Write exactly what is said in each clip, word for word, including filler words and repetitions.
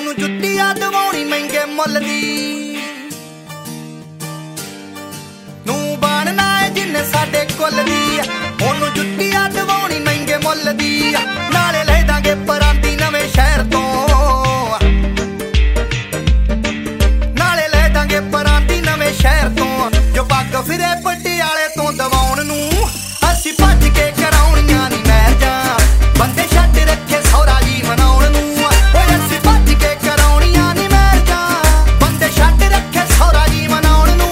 ਉਹਨੂੰ ਜੁੱਤੀ ਆ ਦਵਾਉਣੀ ਮਹਿੰਗੇ ਮੁੱਲ ਦੀ। ਨੂੰ ਬਾਣਨਾ ਏ ਜਿੰਨੇ ਸਾਡੇ ਕੁੱਲ ਦੀ, ਉਹਨੂੰ ਜੁੱਤੀ ਆ ਦਵਾਉਣੀ ਮਹਿੰਗੇ ਮੁੱਲ ਦੀ। ਨਾਲੇ ਲੈ ਦਾਂਗੇ ਪਰਾਂਦੀ ਨਵੇਂ ਸ਼ਹਿਰ ਤੋਂ, ਨਾਲੇ ਲੈ ਦਾਂਗੇ ਪਰਾਂਦੀ ਨਵੇਂ ਸ਼ਹਿਰ ਤੋਂ। ਜੋ ਪੱਗ ਫਿਰੇ ਪਟਿਆਲੇ ਤੋਂ ਦਵਾਉਣ ਨੂੰ, ਅਸੀਂ ਭੱਜ ਕੇ ਕਰਾਉਣੀਆਂ ਨੀ ਮੈਰਜਾਂ। ਬੰਦੇ ਛੱਡ ਰੱਖੇ ਸਹੁਰਾ ਜੀ ਮਨਾਉਣ ਨੂੰ, ਓਏ ਅਸੀਂ ਭੱਜ ਕੇ ਕਰਾਉਣੀਆਂ ਨੀ ਮੈਰਜਾਂ। ਬੰਦੇ ਛੱਡ ਰੱਖੇ ਸਹੁਰਾ ਜੀ ਮਨਾਉਣ ਨੂੰ।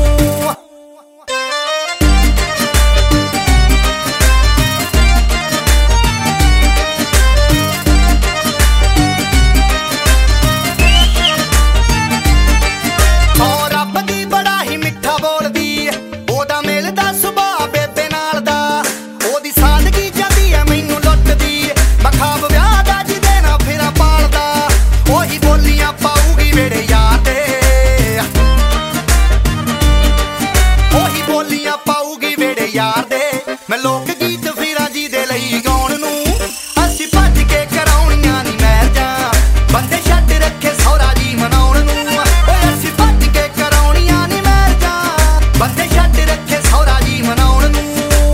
ਓ ਰੱਬ ਦੀ ਬੜਾ ਹੀ ਮਿੱਠਾ ਬੋਲਦੀ, ਉਹਦਾ ਮਿਲਦਾ ਸੁਭਾਅ ਬੇਬੇ ਨਾਲ ਦਾ। ਉਹਦੀ ਸਾਦਗੀ ਜਾਂਦੀ ਐ ਮੈਨੂੰ ਲੁੱਟਦੀ, ਬਖਾਬ ਵਿਆਹ ਦਾ ਜਿਹਦੇ ਨਾਲ ਫੇਰਾ ਪਾਲਦਾ। ਉਹੀ ਬੋਲੀਆਂ ਪਾਊਗੀ ਵੇੜੇ ਯਾਰ ਦੇ, ਉਹੀ ਬੋਲੀਆਂ ਪਾਊਗੀ ਵੇੜੇ ਯਾਰ ਦੇ। ਮੈਂ ਲੋਕ ਗੀਤ ਫੇਰਾ ਜੀ ਦੇ ਲਈ ਗਾਉਣ ਨੂੰ, ਅਸੀਂ ਭੱਜ ਕੇ ਕਰਾਉਣੀਆਂ ਨੀ ਮੈਰਜਾਂ। ਬੰਦੇ ਛੱਡ ਰੱਖੇ ਸਹੁਰਾ ਜੀ ਮਨਾਉਣ ਨੂੰ, ਓਏ ਅਸੀਂ ਭੱਜ ਕੇ ਕਰਾਉਣੀਆਂ ਨੀ ਮੈਰਜਾਂ। ਬੰਦੇ ਛੱਡ ਰੱਖੇ ਸਹੁਰਾ ਜੀ ਮਨਾਉਣ ਨੂੰ।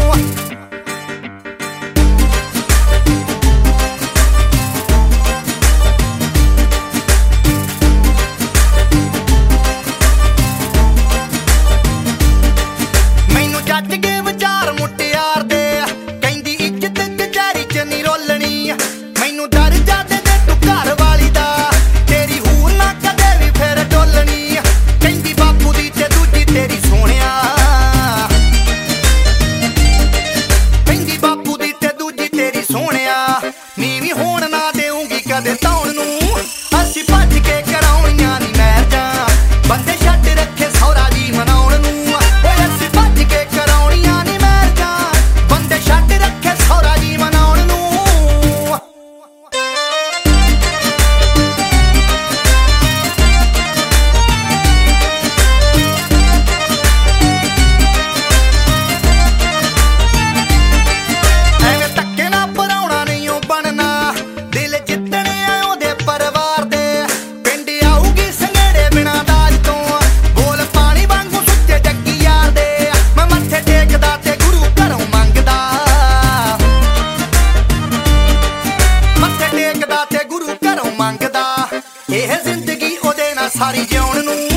ਮੈਨੂੰ ਜੱਜ ਕੇ ਵਿਚਾਰ ਮੁਟਿਆਰ ਦੇ, ਕਹਿੰਦੀ ਇੱਜ਼ਤ ਕਚਹਿਰੀ ਚ ਨੀ ਰੋਲਣੀ। ਮੈਨੂੰ ਦਰਜਾ ਦੇ ਦੇ ਤੂੰ ਘਰ ਵਾਲੀ ਦਾ, ਤੇਰੀ ਹੂਰ ਨਾ ਕਦੇ ਵੀ ਫੇਰ ਡੋਲਣੀ। ਕਹਿੰਦੀ ਬਾਪੂ ਦੀ ਤੇ ਦੂਜੀ ਤੇਰੀ ਸੋਹਣਿਆ, ਕਹਿੰਦੀ ਬਾਪੂ ਦੀ ਤੇ ਦੂਜੀ ਤੇਰੀ ਸੋਹਣਿਆ। ਨੀਵੀਂ ਹੋਣ ਨਾ ਦੇਊਂਗੀ ਕਦੇ ਧੌਣ ਨੂੰ, ਅਸੀਂ ਭੱਜ ਕੇ ਕਰਾਉਣੀਆਂ ਨੀ ਮੈਰਜਾਂ। ਬੰਦੇ ਛੱਡ ਰੱਖੇ ਸਹੁਰਾ ਜੀ ਮਨਾਉਣ ਨੂੰ, ਓਏ ਅਸੀਂ ਭੱਜ ਕੇ ਕਰਾਉਣੀਆਂ ਨੀ ਮੈਰਜਾਂ। ਬੰਦੇ ਛੱਡ ਰੱਖੇ ਸਹੁਰਾ ਜੀ ਮਨਾਉਣ ਨੂੰ। ਐਵੇਂ ਧੱਕੇ ਨਾਲ ਭਰਾਉਣਾ ਨਹੀਂ ਓ ਬਣਨਾ, ਦਿਲ ਜਿੱਤਣੇ ਆ ਉਹਦੇ ਪਰਿਵਾਰ ਦੇ। ਪਿੰਡ ਆਊਗੀ ਸੰਘੇੜੇ ਬਿਨਾਂ ਦਾਜ ਤੋਂ, ਬੋਲ ਪਾਣੀ ਵਾਂਗੂ ਸੁੱਚੇ ਜੱਗੀ ਯਾਰ ਦੇ। ਮੈਂ ਮੱਥੇ ਟੇਕਦਾ ਤੇ ਗੁਰੂ ਘਰੋਂ ਮੰਗਦਾ, ਮੱਥੇ ਟੇਕਦਾ ਤੇ ਗੁਰੂ ਘਰੋਂ ਮੰਗਦਾ। ਇਹ ਜ਼ਿੰਦਗੀ ਉਹਦੇ ਨਾਲ ਸਾਰੀ ਜਿਉਣ ਨੂੰ,